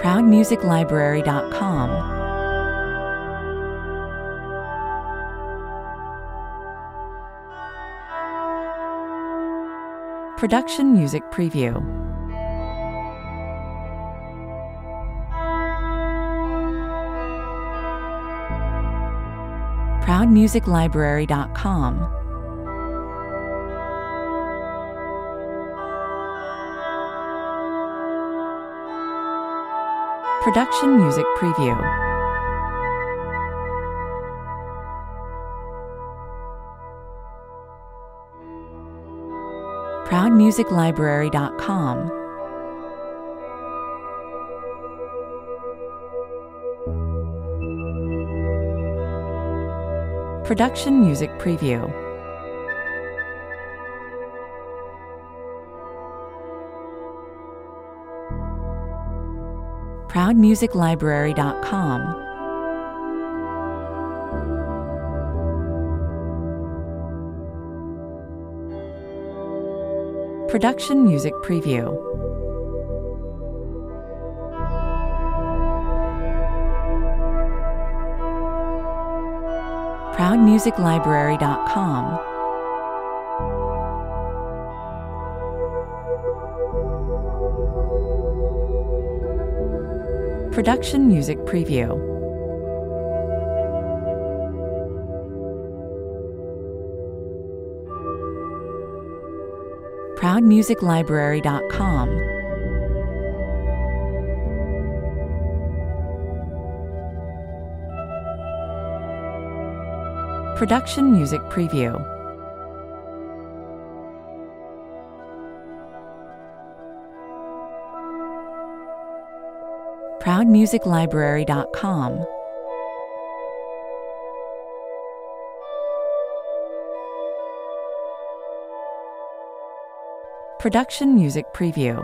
ProudMusicLibrary.com. Production Music Preview. ProudMusicLibrary.com. Production Music Preview. ProudMusicLibrary.com. Production Music Preview. ProudMusicLibrary.com. Production Music Preview. ProudMusicLibrary.com. Production Music Preview. ProudMusicLibrary.com. Production Music Preview. ProudMusicLibrary.com. Production Music Preview.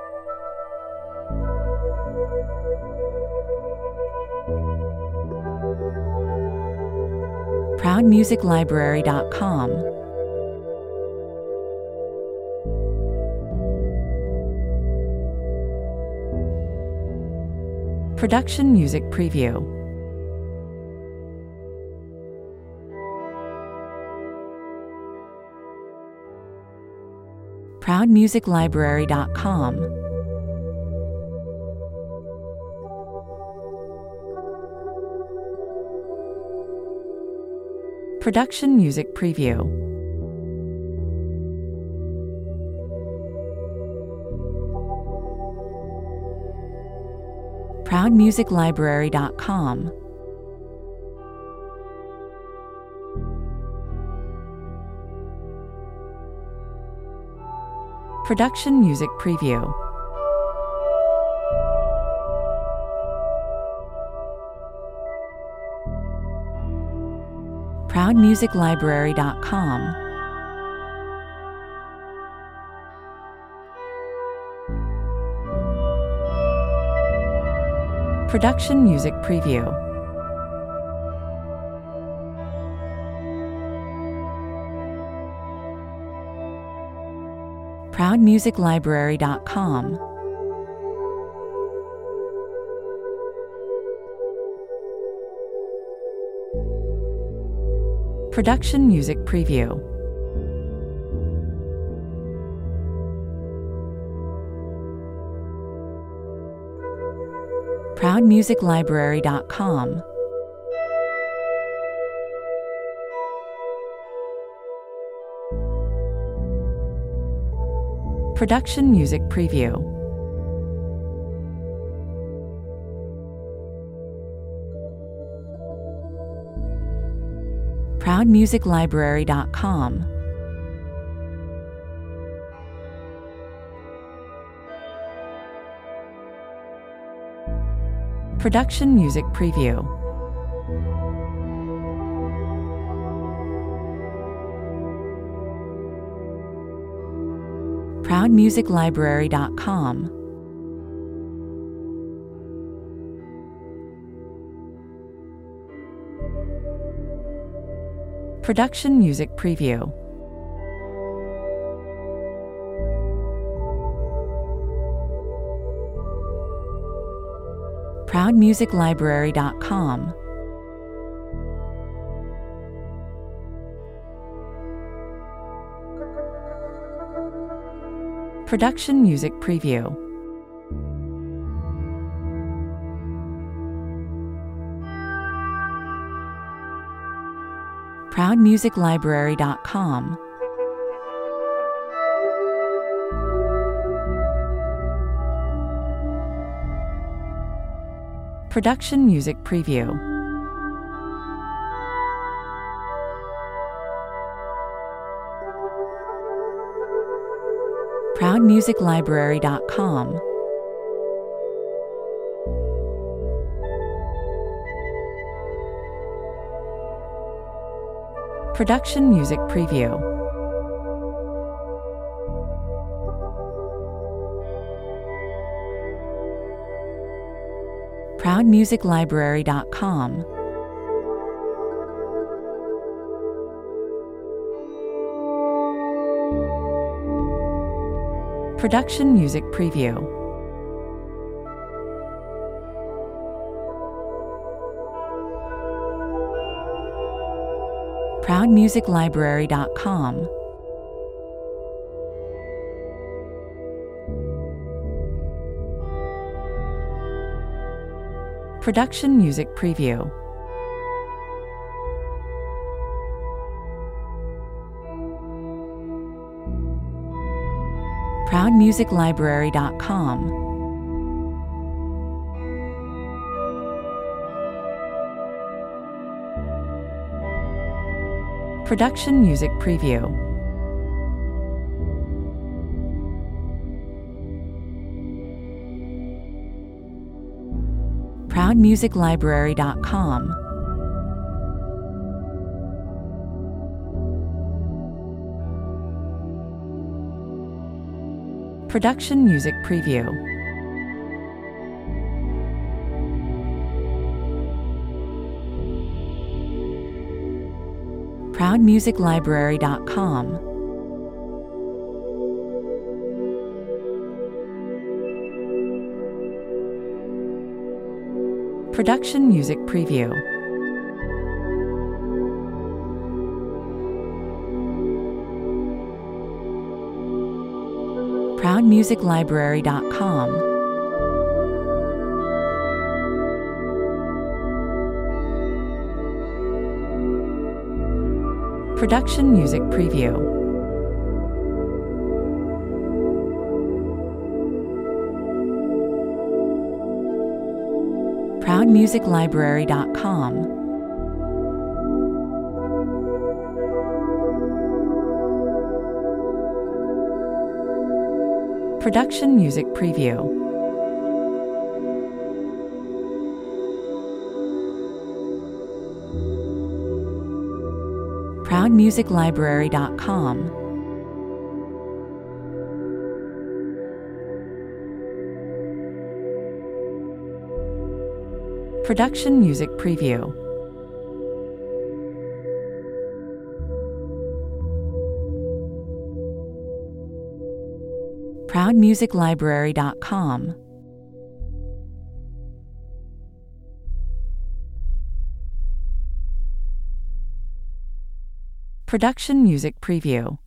ProudMusicLibrary.com. Production Music Preview. ProudMusicLibrary.com. Production Music Preview. ProudMusicLibrary.com. Production Music Preview. ProudMusicLibrary.com. Production Music Preview. ProudMusicLibrary.com. Production Music Preview. ProudMusicLibrary.com. Production Music Preview. ProudMusicLibrary.com. Production Music Preview. ProudMusicLibrary.com. Production Music Preview. ProudMusicLibrary.com. Production Music Preview. ProudMusicLibrary.com. Production Music Preview. ProudMusicLibrary.com. Production Music Preview. ProudMusicLibrary.com. Production Music Preview. ProudMusicLibrary.com. Production Music Preview. ProudMusicLibrary.com. Production Music Preview. ProudMusicLibrary.com. Production Music Preview. ProudMusicLibrary.com. Production Music Preview. ProudMusicLibrary.com. Production Music Preview. ProudMusicLibrary.com. Production Music Preview. ProudMusicLibrary.com. Production Music Preview. ProudMusicLibrary.com. Production Music Preview.